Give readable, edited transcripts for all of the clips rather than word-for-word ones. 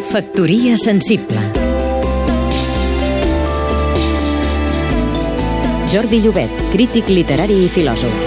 Factoria sensible. Jordi Llobet, crític literari i filòsof.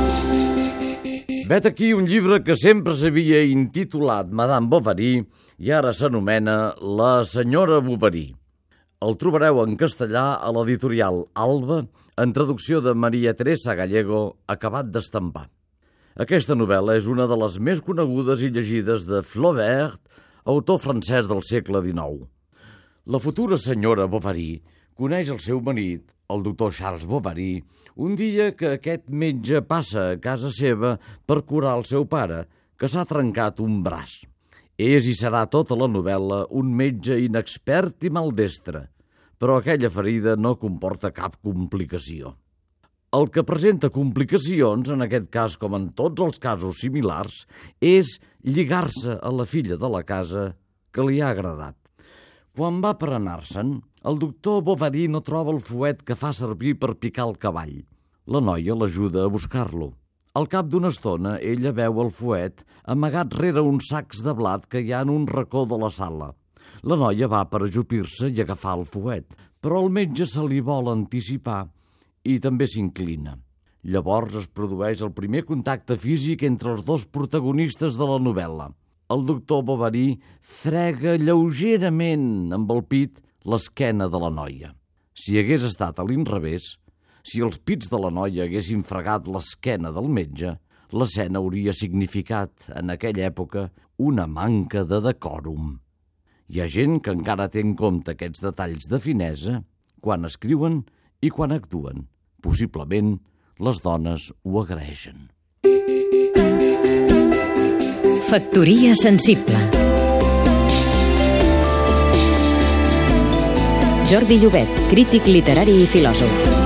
Vet aquí un llibre que sempre s'havia intitulat Madame Bovary i ara s'anomena La senyora Bovary. El trobareu en castellà a l'editorial Alba, en traducció de Maria Teresa Gallego, acabat d'estampar. Aquesta novel·la és una de les més conegudes i llegides de Flaubert, autor francès del segle XIX. La futura senyora Bovary coneix el seu marit, el doctor Charles Bovary, un dia que aquest metge passa a casa seva per curar el seu pare, que s'ha trencat un braç. És i serà tota la novel·la un metge inexpert i maldestre, però aquella ferida no comporta cap complicació. El que presenta complicacions, en aquest cas com en tots els casos similars, és lligar-se a la filla de la casa que li ha agradat. Quan va per anar-se'n, el doctor Bovary no troba el fuet que fa servir per picar el cavall. La noia l'ajuda a buscar-lo. Al cap d'una estona, ella veu el fuet amagat rere uns sacs de blat que hi ha en un racó de la sala. La noia va per ajupir-se i agafar el fuet, però el metge se li vol anticipar i també s'inclina. Llavors es produeix el primer contacte físic entre els dos protagonistes de la novel·la. El doctor Bovary frega lleugerament amb el pit l'esquena de la noia. Si hagués estat a l'inrevés, si els pits de la noia haguessin fregat l'esquena del metge, l'escena hauria significat, en aquella època, una manca de decòrum. Hi ha gent que encara té en compte aquests detalls de finesa quan escriuen i quan actuen. Possiblement, les dones ho agraeixen. Factoria sensible. Jordi Llobet, crític literari i filòsof.